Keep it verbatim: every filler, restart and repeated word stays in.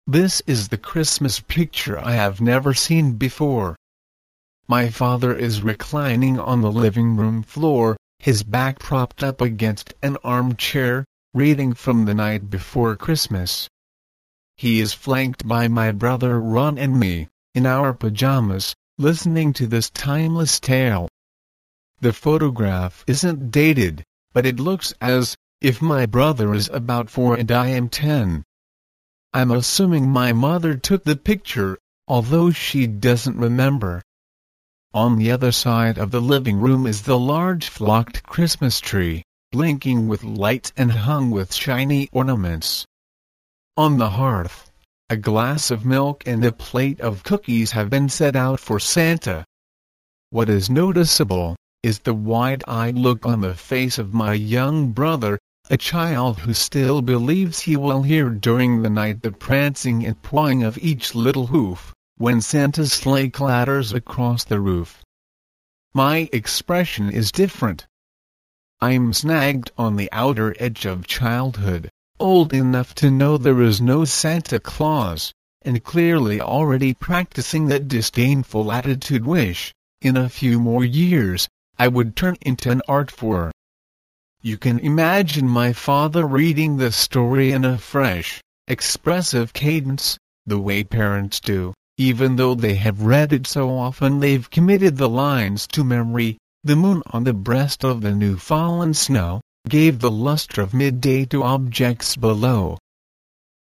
This is the Christmas picture I have never seen before. My father is reclining on the living room floor, his back propped up against an armchair, reading from The Night Before Christmas. He is flanked by my brother Ron and me, in our pajamas, listening to this timeless tale. The photograph isn't dated, but it looks as if my brother is about four and I am ten. I'm assuming my mother took the picture, although she doesn't remember. On the other side of the living room is the large flocked Christmas tree, blinking with lights and hung with shiny ornaments. On the hearth, a glass of milk and a plate of cookies have been set out for Santa. What is noticeable is the wide-eyed look on the face of my young brother, a child who still believes he will hear during the night the prancing and pawing of each little hoof, when Santa's sleigh clatters across the roof. My expression is different. I'm snagged on the outer edge of childhood, old enough to know there is no Santa Claus, and clearly already practicing that disdainful attitude wish, in a few more years, I would turn into an art form. You can imagine my father reading the story in a fresh, expressive cadence, the way parents do, even though they have read it so often they've committed the lines to memory. The moon on the breast of the new fallen snow gave the luster of midday to objects below,